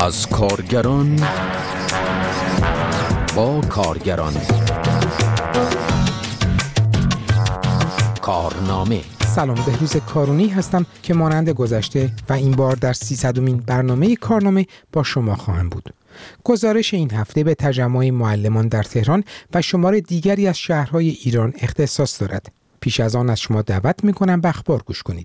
از کارگران با کارگران. کارنامه. سلام، بهروز کارونی هستم که مانند گذشته و این بار در 300مین برنامه کارنامه با شما خواهم بود. گزارش این هفته به تجمع معلمان در تهران و شمار دیگری از شهرهای ایران اختصاص دارد. پیش از آن از شما دعوت می‌کنم به اخبار گوش کنید.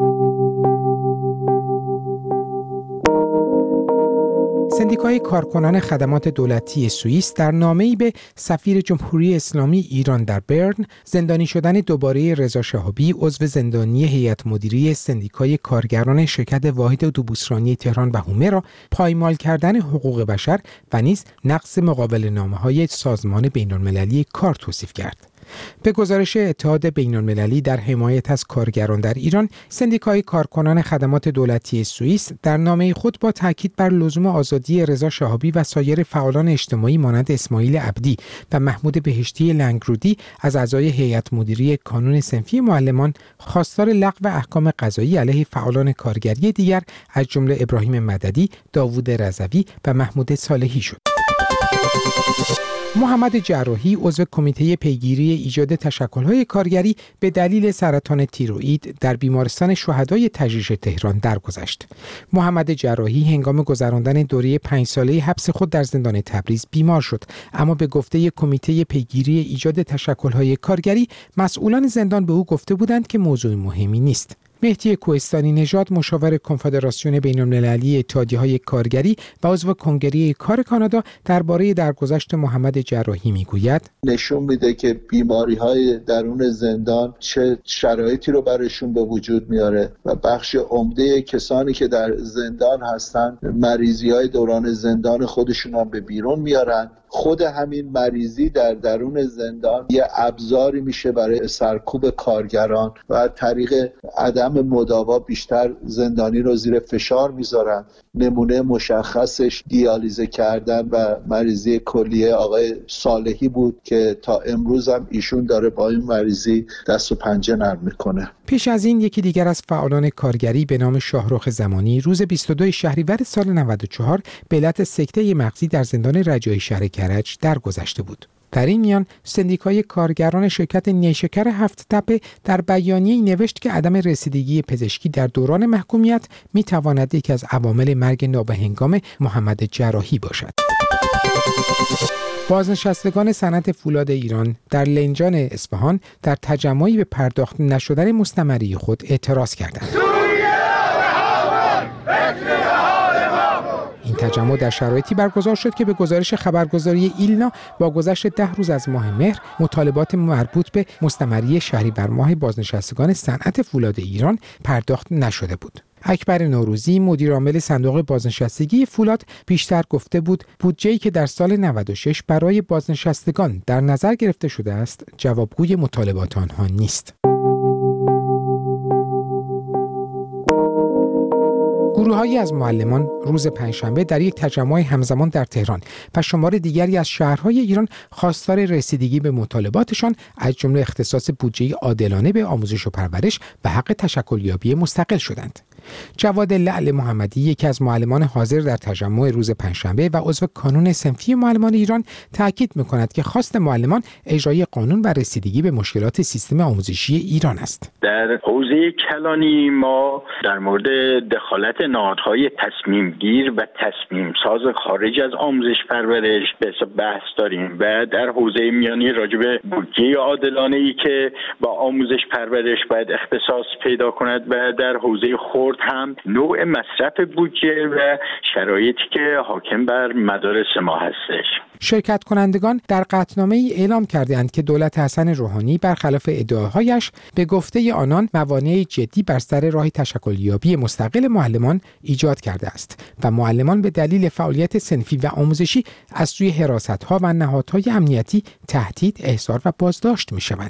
سندیکای کارکنان خدمات دولتی سوئیس در نامه‌ای به سفیر جمهوری اسلامی ایران در برن، زندانی شدن دوباره رضا شهابی، عضو زندانی هیئت مدیره سندیکای کارگران شرکت واحد اتوبوسرانی تهران و هومه را پایمال کردن حقوق بشر و نیز نقض مقابله‌نامه‌های سازمان بین‌المللی کار توصیف کرد. به گزارش اتحاد بین‌المللی در حمایت از کارگران در ایران، سندیکای کارکنان خدمات دولتی سوئیس در نامه خود با تاکید بر لزوم آزادی رضا شهابی و سایر فعالان اجتماعی مانند اسماعیل عبدی و محمود بهشتی لنگرودی از اعضای هیئت مدیره کانون صنفی معلمان، خواستار لغو احکام قضایی علیه فعالان کارگری دیگر از جمله ابراهیم مددی، داوود رضوی و محمود صالحی شد. محمد جراحی، عضو کمیته پیگیری ایجاد تشکل‌های کارگری، به دلیل سرطان تیروئید در بیمارستان شهدای تجریش تهران درگذشت. محمد جراحی هنگام گذراندن دوره 5 ساله حبس خود در زندان تبریز بیمار شد، اما به گفته کمیته پیگیری ایجاد تشکل‌های کارگری، مسئولان زندان به او گفته بودند که موضوع مهمی نیست. مهدی کوهستانی نژاد، مشاور کنفدراسیون بین‌المللی اتحادیه‌های کارگری و عضو کنگره کار کانادا، درباره درگذشت محمد جراحی میگوید: نشون میده که بیماری‌های درون زندان چه شرایطی رو براشون به وجود میاره و بخش عمده کسانی که در زندان هستن مریضی‌های دوران زندان خودشون هم به بیرون میارن. خود همین مریضی در درون زندان یه ابزاری میشه برای سرکوب کارگران و طریق عدم مداوا بیشتر زندانی رو زیر فشار میذارن. نمونه مشخصش دیالیزه کردن و مریضی کلیه آقای صالحی بود که تا امروز هم ایشون داره با این مریضی دست و پنجه نرم میکنه. پیش از این یکی دیگر از فعالان کارگری به نام شاهرخ زمانی روز 22 شهریور سال 94 به علت سکته مغزی در زندان رجایی شهر کرج درگذشته بود. در این میان سندیکای کارگران شرکت نیشکر هفت تپه در بیانیه‌ای نوشت که عدم رسیدگی پزشکی در دوران محکومیت میتواند یکی از عوامل مرگ نابهنگام محمد جراحی باشد. بازنشستگان صنعت فولاد ایران در لنجان اصفهان در تجمعی به پرداخت نشدن مستمری خود اعتراض کردند. این تجمع در شرایطی برگزار شد که به گزارش خبرگزاری ایلنا با گذشت 10 روز از ماه مهر، مطالبات مربوط به مستمری شهریور ماه بازنشستگان صنعت فولاد ایران پرداخت نشده بود. اکبر نوروزی، مدیر عامل صندوق بازنشستگی فولاد، بیشتر گفته بود بودجه‌ای که در سال 96 برای بازنشستگان در نظر گرفته شده است، جوابگوی مطالبات آنها نیست. گروه‌هایی از معلمان روز پنجشنبه در یک تجمع همزمان در تهران و شمار دیگری از شهرهای ایران خواستار رسیدگی به مطالباتشان از جمله اختصاص بودجه عادلانه به آموزش و پرورش و حق تشکلیابی مستقل شدند. جواد لعل محمدی، یکی از معلمان حاضر در تجمع روز پنجشنبه و عضو کانون صنفی معلمان ایران، تاکید می‌کند که خواست معلمان اجرای قانون و رسیدگی به مشکلات سیستم آموزشی ایران است. در حوزه کلانی ما در مورد دخالت نهادهای تصمیم گیر و تصمیم ساز خارج از آموزش پرورش بحث داریم و در حوزه میانی راجع به بودجه عادلانه‌ای که با آموزش پرورش باید اختصاص پیدا کند و در حوزه خرد هم نوع مصرف بودجه و شرایطی که حاکم بر مدارس ما هستش. شرکت کنندگان در قطعنامه‌ای اعلام کردند که دولت حسن روحانی برخلاف ادعاهایش به گفته آنان موانع جدی بر سر راه تشکلیابی مستقل معلمان ایجاد کرده است و معلمان به دلیل فعالیت صنفی و آموزشی از سوی حراست‌ها و نهادهای امنیتی تهدید، احضار و بازداشت می‌شوند.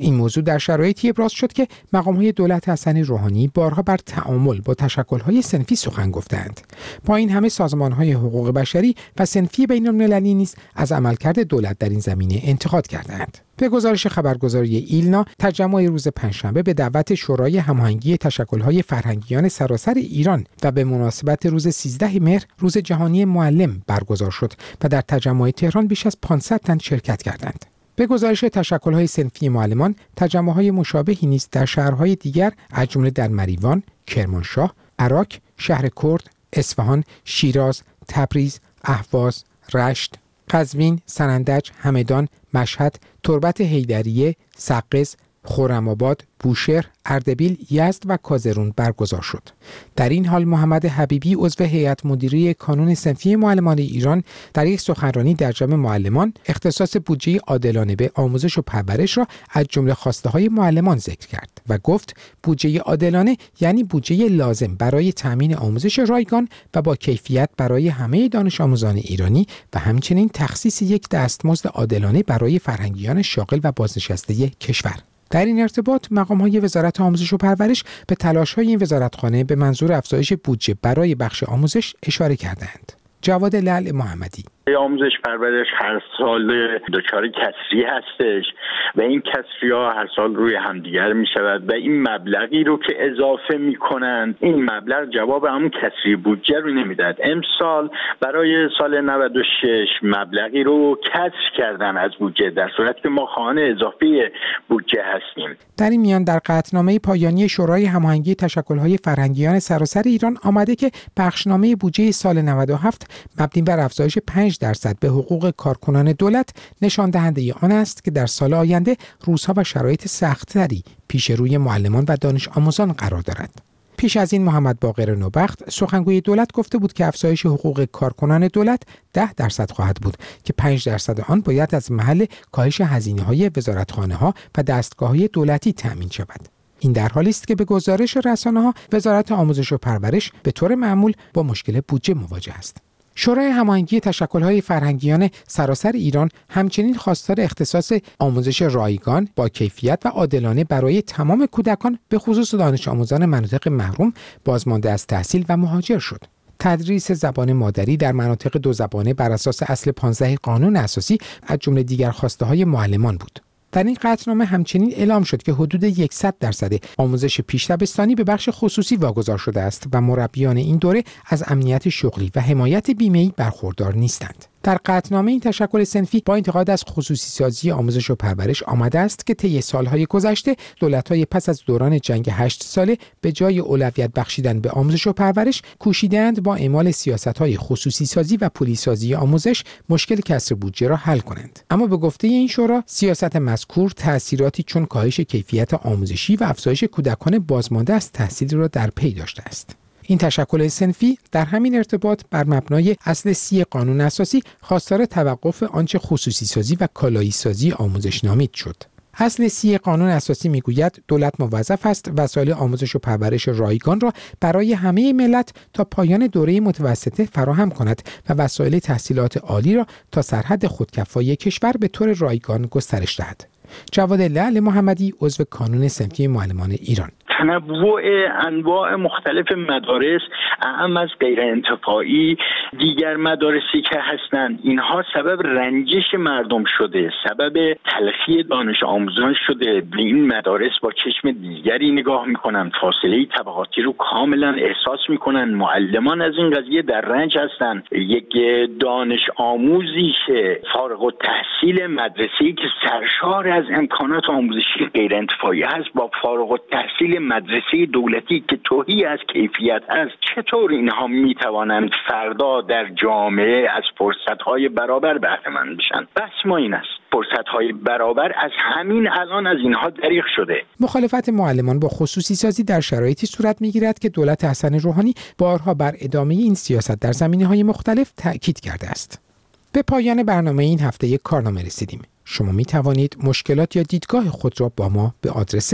این موضوع در شرایطی ابراز شد که مقام‌های دولت حسن روحانی بارها بر تعامل با تشکل‌های صنفی سخن گفتند. با این همه سازمان‌های حقوق بشری و صنفی بین‌المللی نیز از عملکرد دولت در این زمینه انتقاد کردند. به گزارش خبرگزاری ایلنا، تجمع روز پنجشنبه به دعوت شورای هماهنگی تشکل‌های فرهنگیان سراسر ایران و به مناسبت روز 13 مهر روز جهانی معلم برگزار شد و در تجمع تهران بیش از 500 تن شرکت کردند. به گزارش تشکل‌های صنفی معلمان، تجمع‌های مشابهی نیز در شهرهای دیگر از جمله در مریوان، کرمانشاه، عراق، شهر کرد، اصفهان، شیراز، تبریز، اهواز، رشت، قزوین، سنندج، همدان، مشهد، تربت حیدریه، سقز، خرم‌آباد، بوشهر، اردبیل، یزد و کازرون برگزار شد. در این حال محمد حبیبی عضو هیئت مدیره کانون صنفی معلمان ایران در یک سخنرانی در جمع معلمان اختصاص بودجه عادلانه به آموزش و پرورش را از جمله خواسته‌های معلمان ذکر کرد و گفت بودجه عادلانه یعنی بودجه لازم برای تامین آموزش رایگان و با کیفیت برای همه دانش آموزان ایرانی و همچنین تخصیص یک دستمزد عادلانه برای فرهنگیان شاغل و بازنشسته کشور. در این ارتباط مقام‌های وزارت آموزش و پرورش به تلاش‌های این وزارتخانه به منظور افزایش بودجه برای بخش آموزش اشاره کردند. جواد لعل محمدی: آموزش پرورش هر سال دچار کسری هستش و این کسری‌ها هر سال روی همدیگر می‌شود و این مبلغی رو که اضافه می‌کنند این مبلغ جواب همون کسری بودجه رو نمیداد. امسال برای سال 96 مبلغی رو کسر کردن از بودجه در صورتی که ما خواهان اضافه بودجه هستیم. در این میان در قطعنامه پایانی شورای هماهنگی تشکل‌های فرهنگیان سراسر ایران آمده که بخشنامه بودجه سال 97 مبنی بر افزایش 5% به حقوق کارکنان دولت نشان دهنده آن است که در سال آینده روزها و شرایط سخت‌تری پیش روی معلمان و دانش آموزان قرار دارد. پیش از این محمد باقر نوبخت سخنگوی دولت گفته بود که افزایش حقوق کارکنان دولت 10% خواهد بود که 5% آن باید از محل کاهش هزینه‌های وزارتخانه‌ها و دستگاه‌های دولتی تأمین شود. این در حالی است که به گزارش رسانه‌ها وزارت آموزش و پرورش به طور معمول با مشکل بودجه مواجه است. شورای هماهنگی تشکل‌های فرهنگیان سراسر ایران همچنین خواستار اختصاص آموزش رایگان با کیفیت و عادلانه برای تمام کودکان به خصوص دانش آموزان مناطق محروم، بازمانده از تحصیل و مهاجر شد. تدریس زبان مادری در مناطق دو زبانه بر اساس اصل 15 قانون اساسی از جمله دیگر خواسته‌های معلمان بود. در این قطعنامه همچنین اعلام شد که حدود 100% آموزش پیش دبستانی به بخش خصوصی واگذار شده است و مربیان این دوره از امنیت شغلی و حمایت بیمه‌ای برخوردار نیستند. در قطعنامه این تشکل صنفی با انتقاد از خصوصی سازی آموزش و پرورش آمده است که طی سالهای گذشته دولت‌های پس از دوران جنگ 8 ساله به جای اولویت بخشیدن به آموزش و پرورش کوشیدند با اعمال سیاست‌های خصوصی سازی و پولی سازی آموزش مشکل کسر بودجه را حل کنند. اما به گفته این شورا سیاست مذکور تأثیراتی چون کاهش کیفیت آموزشی و افزایش کودکان بازمانده از تحصیل را در پی داشته است. این تشکل صنفی در همین ارتباط بر مبنای اصل 30 قانون اساسی خواستار توقف آنچه خصوصی سازی و کالایی سازی آموزش نامید شد. اصل 30 قانون اساسی میگوید دولت موظف است وسایل آموزش و پرورش رایگان را برای همه ملت تا پایان دوره متوسطه فراهم کند و وسایل تحصیلات عالی را تا سرحد خودکفایی کشور به طور رایگان گسترش دهد. جواد لعل محمدی عضو کانون صنفی معلمان ایران: تنوع انواع مختلف مدارس اعم از غیر انتفاعی دیگر مدارسی که هستند اینها سبب رنجش مردم شده، سبب تلخی دانش آموزان شده. به این مدارس با چشم دیگری نگاه میکنن، فاصله طبقاتی رو کاملا احساس میکنن. معلمان از این قضیه در رنج هستند. یک دانش آموزی که فارغ التحصیل مدرسه‌ای که سرشار از امکانات آموزشی غیر انتفاعی هست با فارغ التحصیل مدرسه دولتی که تهی از کیفیت است، چطور اینها میتوانند فردا در جامعه از فرصت‌های برابر بهره مند بشن؟ بس ما این است. فرصت‌های برابر از همین الان از اینها دریغ شده. مخالفت معلمان با خصوصی سازی در شرایطی صورت می‌گیرد که دولت حسن روحانی بارها بر ادامه این سیاست در زمینه‌های مختلف تأکید کرده است. به پایان برنامه این هفته کارنامه رسیدیم. شما می توانید مشکلات یا دیدگاه خود را با ما به آدرس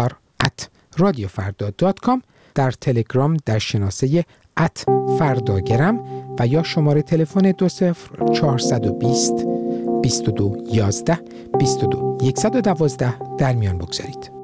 kar@radiofarda.com در تلگرام در شناسه @فرداگرم و یا شماره تلفن 20420 22 11 22 112 در میان بگذارید.